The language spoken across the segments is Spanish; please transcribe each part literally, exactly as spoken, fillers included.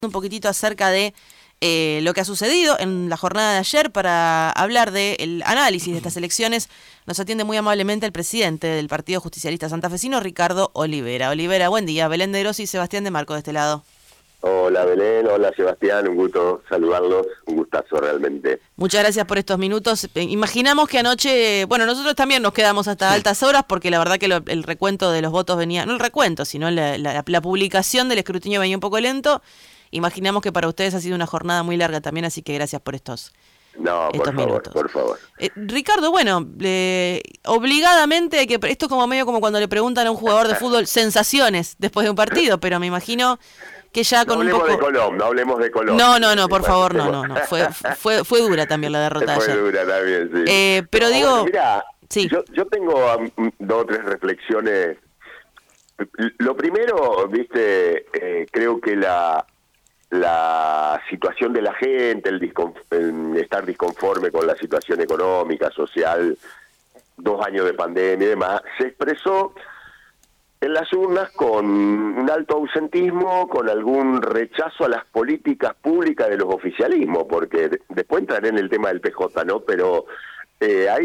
un poquitito acerca de eh, lo que ha sucedido en la jornada de ayer para hablar del análisis de estas elecciones. Nos atiende muy amablemente el presidente del Partido Justicialista Santafesino, Ricardo Olivera. Olivera, buen día. Belén de Grossi y Sebastián de Marco de este lado. Hola Belén, hola Sebastián, un gusto saludarlos, un gustazo realmente. Muchas gracias por estos minutos. Imaginamos que anoche, bueno, nosotros también nos quedamos hasta altas horas porque la verdad que lo, el recuento de los votos venía, no el recuento, sino la, la, la publicación del escrutinio venía un poco lento. Imaginamos que para ustedes ha sido una jornada muy larga también, así que gracias por estos No, estos por favor, minutos. por favor. Eh, Ricardo, bueno, eh, obligadamente, hay que esto es como medio como cuando le preguntan a un jugador de fútbol sensaciones después de un partido, pero me imagino que ya con no un hablemos poco... de Colón, no hablemos de Colón. No, no, no, por favor, no, no, no. Fue, fue, fue dura también la derrota fue ayer. Fue dura también, sí. Eh, pero no, digo... Bueno, mira, sí. yo, yo tengo um, dos o tres reflexiones. Lo primero, viste, eh, creo que la la situación de la gente, el, disconf el estar disconforme con la situación económica, social, dos años de pandemia y demás, se expresó en las urnas con un alto ausentismo, con algún rechazo a las políticas públicas de los oficialismos, porque de después entraré en el tema del P J, ¿no? Pero eh, hay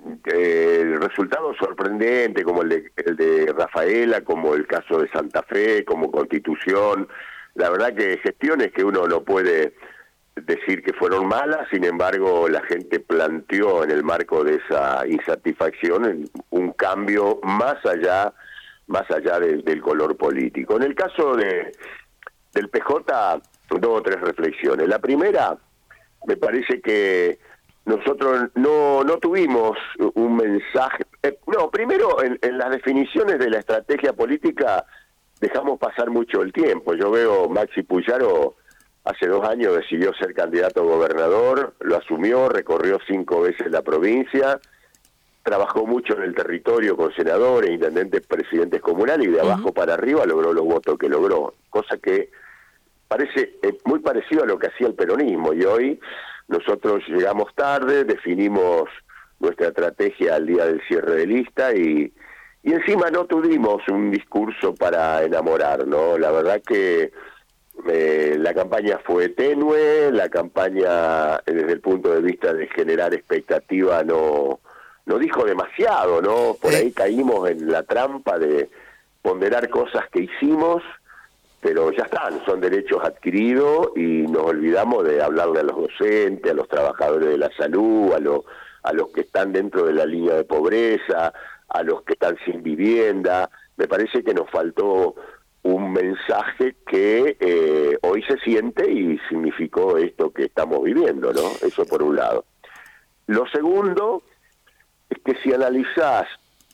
eh, resultados sorprendentes, como el de, el de Rafaela, como el caso de Santa Fe, como Constitución. La verdad que gestiones que uno no puede decir que fueron malas, sin embargo la gente planteó en el marco de esa insatisfacción un cambio más allá más allá de, del color político. En el caso de del P J, dos o tres reflexiones. La primera, me parece que nosotros no no tuvimos un mensaje... Eh, no, primero, en, en las definiciones de la estrategia política dejamos pasar mucho el tiempo. Yo veo Maxi Puyaro, hace dos años decidió ser candidato a gobernador, lo asumió, recorrió cinco veces la provincia, trabajó mucho en el territorio con senadores, intendentes, presidentes comunales, y de abajo uh-huh. para arriba logró los votos que logró, cosa que parece eh, muy parecido a lo que hacía el peronismo, y hoy nosotros llegamos tarde, definimos nuestra estrategia al día del cierre de lista, y Y encima no tuvimos un discurso para enamorar, ¿no? La verdad que eh, la campaña fue tenue, la campaña eh, desde el punto de vista de generar expectativa no, no dijo demasiado, ¿no? Por ahí caímos en la trampa de ponderar cosas que hicimos, pero ya están, son derechos adquiridos y nos olvidamos de hablarle a los docentes, a los trabajadores de la salud, a, lo, a los que están dentro de la línea de pobreza, a los que están sin vivienda. Me parece que nos faltó un mensaje que eh, hoy se siente y significó esto que estamos viviendo, ¿no? Eso por un lado. Lo segundo es que si analizás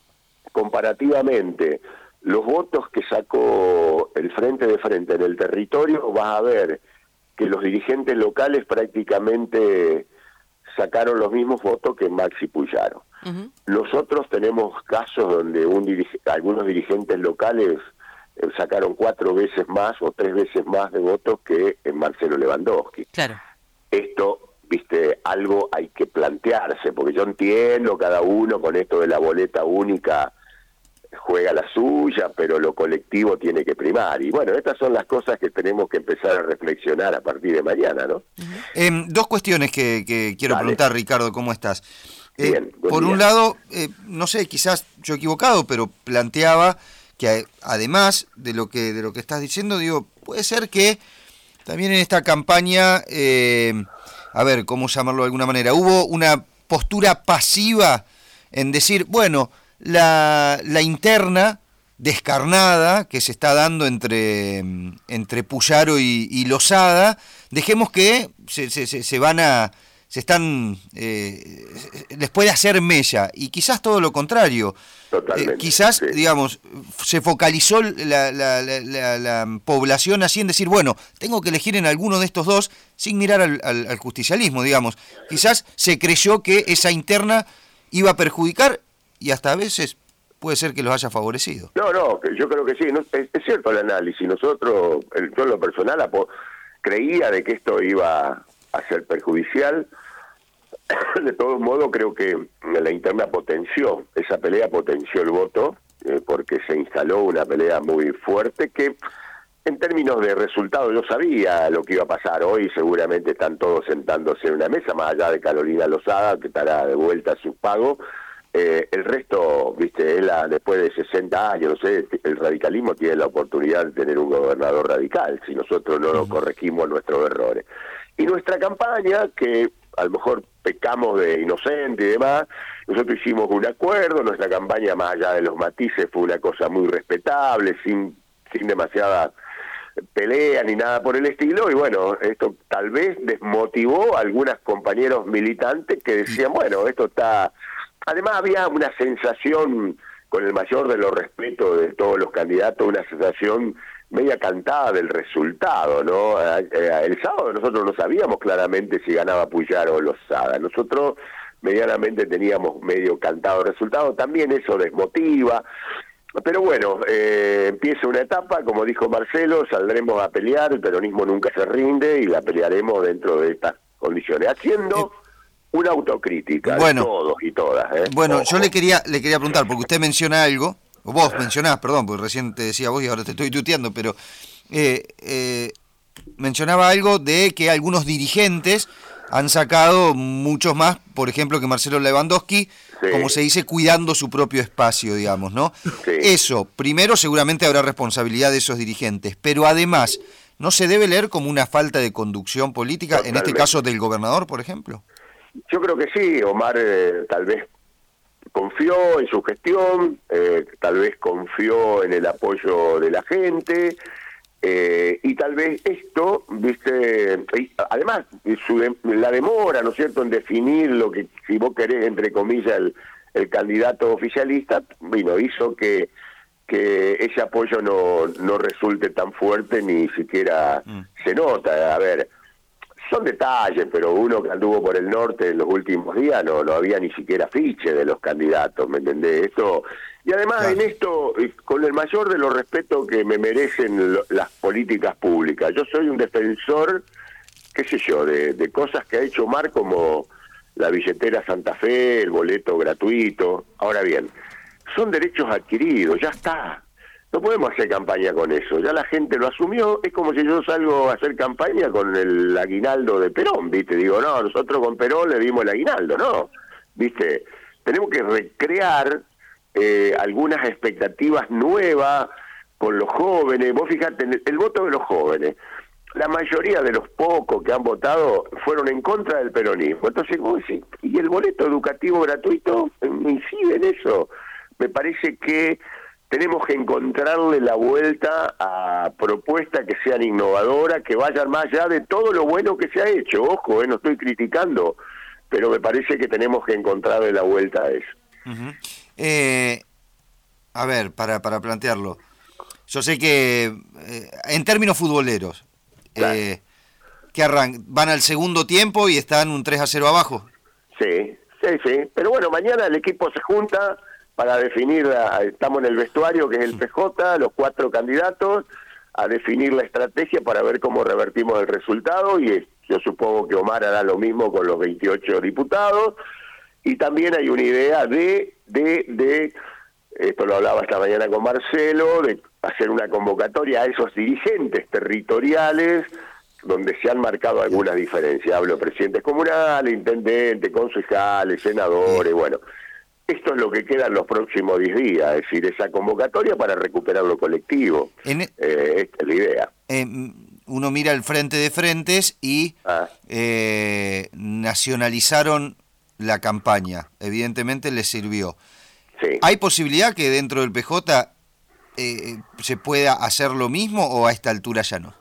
comparativamente los votos que sacó el Frente de Frente en el territorio, vas a ver que los dirigentes locales prácticamente sacaron los mismos votos que Maxi Puyaro. Uh-huh. Nosotros tenemos casos donde un dirige, algunos dirigentes locales eh, sacaron cuatro veces más o tres veces más de votos que en Marcelo Lewandowski. Claro. Esto, viste, algo hay que plantearse, porque yo entiendo cada uno con esto de la boleta única juega la suya, pero lo colectivo tiene que primar. Y bueno, estas son las cosas que tenemos que empezar a reflexionar a partir de mañana, ¿no? Uh-huh. Eh, dos cuestiones que, que quiero Dale. preguntar, Ricardo, ¿cómo estás? Eh, Bien, por día. un lado, eh, no sé, quizás yo he equivocado, pero planteaba que además de lo que de lo que estás diciendo, digo, puede ser que también en esta campaña, eh, a ver, ¿cómo llamarlo de alguna manera? Hubo una postura pasiva en decir, bueno, la, la interna descarnada que se está dando entre, entre Puyaro y, y Losada, dejemos que se, se, se van a... se están eh, les puede hacer mella, y quizás todo lo contrario. Totalmente, eh, quizás sí. digamos se focalizó la, la, la, la, la población así en decir, bueno, tengo que elegir en alguno de estos dos sin mirar al, al, al justicialismo, digamos. Quizás se creyó que esa interna iba a perjudicar y hasta a veces puede ser que los haya favorecido. No, no, yo creo que sí, no, es, es cierto el análisis. Nosotros, el, yo en lo personal apo, creía de que esto iba a ser perjudicial. De todos modos, creo que la interna potenció, esa pelea potenció el voto, eh, porque se instaló una pelea muy fuerte que en términos de resultados, yo sabía lo que iba a pasar. Hoy seguramente están todos sentándose en una mesa, más allá de Carolina Lozada, que estará de vuelta a su pago. Eh, el resto, viste, él, después de sesenta años, no sé, el radicalismo tiene la oportunidad de tener un gobernador radical, si nosotros no nos corregimos nuestros errores. Y nuestra campaña, que a lo mejor pecamos de inocente y demás, nosotros hicimos un acuerdo, nuestra campaña, más allá de los matices, fue una cosa muy respetable, sin, sin demasiada pelea ni nada por el estilo, y bueno, esto tal vez desmotivó a algunos compañeros militantes que decían, bueno, esto está... Además había una sensación, con el mayor de los respetos de todos los candidatos, una sensación media cantada del resultado, ¿no? El sábado nosotros no sabíamos claramente si ganaba Puyaro o Lozada. Nosotros medianamente teníamos medio cantado el resultado, también eso desmotiva. Pero bueno, eh, empieza una etapa, como dijo Marcelo, saldremos a pelear, el peronismo nunca se rinde y la pelearemos dentro de estas condiciones, haciendo... Eh. Una autocrítica bueno, de todos y todas. ¿eh? Bueno, Ojo. yo le quería le quería preguntar, porque usted menciona algo, o vos mencionás, perdón, porque recién te decía vos y ahora te estoy tuteando, pero eh, eh, mencionaba algo de que algunos dirigentes han sacado muchos más, por ejemplo, que Marcelo Lewandowski, sí. como se dice, cuidando su propio espacio, digamos, ¿no? Sí. Eso, primero seguramente habrá responsabilidad de esos dirigentes, pero además, ¿no se debe leer como una falta de conducción política, Totalmente. en este caso del gobernador, por ejemplo? Yo creo que sí, Omar eh, tal vez confió en su gestión, eh, tal vez confió en el apoyo de la gente, eh, y tal vez esto, viste, y además su de, la demora, ¿no es cierto?, en definir lo que, si vos querés, entre comillas, el, el candidato oficialista, bueno, hizo que que ese apoyo no, no resulte tan fuerte, ni siquiera mm. se nota. A ver, son detalles, pero uno que anduvo por el norte en los últimos días no, no había ni siquiera afiche de los candidatos, ¿me entendés? Esto, y además claro. en esto, con el mayor de los respetos que me merecen lo, las políticas públicas, yo soy un defensor, qué sé yo, de, de cosas que ha hecho Omar, como la billetera Santa Fe, el boleto gratuito. Ahora bien, son derechos adquiridos, ya está. No podemos hacer campaña con eso, ya la gente lo asumió. Es como si yo salgo a hacer campaña con el aguinaldo de Perón, ¿viste? Digo, no, nosotros con Perón le dimos el aguinaldo, no, ¿viste? Tenemos que recrear eh, algunas expectativas nuevas con los jóvenes. Vos fijate, el, el voto de los jóvenes, la mayoría de los pocos que han votado fueron en contra del peronismo. Entonces, ¿cómo decís? ¿Y el boleto educativo gratuito incide en eso? Me parece que tenemos que encontrarle la vuelta a propuestas que sean innovadoras, que vayan más allá de todo lo bueno que se ha hecho. Ojo, eh, no estoy criticando, pero me parece que tenemos que encontrarle la vuelta a eso. Uh-huh. eh, a ver, para, para plantearlo, yo sé que eh, en términos futboleros, claro. eh, que arran- van al segundo tiempo y están un tres a cero abajo. Sí, sí, sí, pero bueno, mañana el equipo se junta para definir, estamos en el vestuario, que es el P J, los cuatro candidatos, a definir la estrategia para ver cómo revertimos el resultado, y yo supongo que Omar hará lo mismo con los veintiocho diputados, y también hay una idea de, de, de, esto lo hablaba esta mañana con Marcelo, de hacer una convocatoria a esos dirigentes territoriales, donde se han marcado algunas diferencias. Hablo de presidentes comunales, intendentes, concejales, senadores, bueno... Esto es lo que queda en los próximos diez días, es decir, esa convocatoria para recuperar lo colectivo. En, eh, esta es la idea. Eh, uno mira el frente de frentes y ah. eh, nacionalizaron la campaña. Evidentemente les sirvió. Sí. ¿Hay posibilidad que dentro del P J eh, se pueda hacer lo mismo o a esta altura ya no?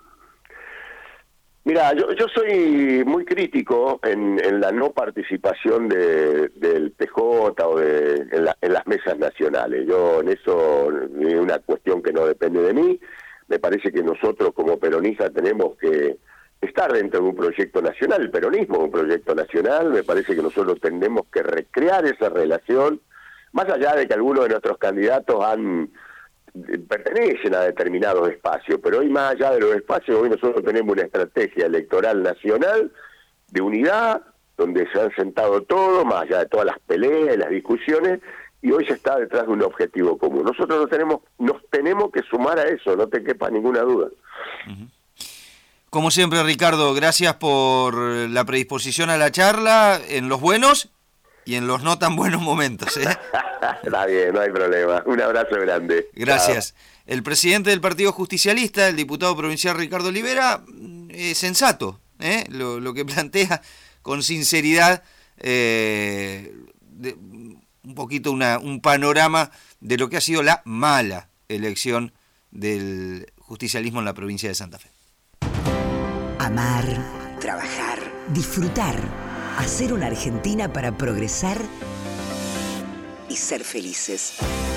Mira, yo, yo soy muy crítico en, en la no participación de, del P J o de, en, la, en las mesas nacionales. Yo en eso es una cuestión que no depende de mí. Me parece que nosotros como peronistas tenemos que estar dentro de un proyecto nacional. El peronismo es un proyecto nacional. Me parece que nosotros tenemos que recrear esa relación, más allá de que algunos de nuestros candidatos han... pertenecen a determinados espacios, pero hoy más allá de los espacios, hoy nosotros tenemos una estrategia electoral nacional de unidad, donde se han sentado todos, más allá de todas las peleas y las discusiones, y hoy se está detrás de un objetivo común. Nosotros nos tenemos, nos tenemos que sumar a eso, no te quepa ninguna duda. Uh-huh. Como siempre, Ricardo, gracias por la predisposición a la charla en los buenos y en los no tan buenos momentos, ¿eh? Está bien, no hay problema. Un abrazo grande. Gracias. Chao. El presidente del Partido Justicialista, el diputado provincial Ricardo Olivera, eh, sensato, ¿eh? Lo, lo que plantea con sinceridad, eh, de, un poquito una, un panorama de lo que ha sido la mala elección del justicialismo en la provincia de Santa Fe. Amar, trabajar, disfrutar, hacer una Argentina para progresar y ser felices.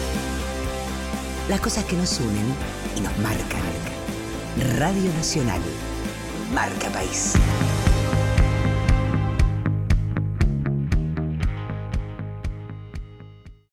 Las cosas que nos unen y nos marcan. Radio Nacional. Marca País.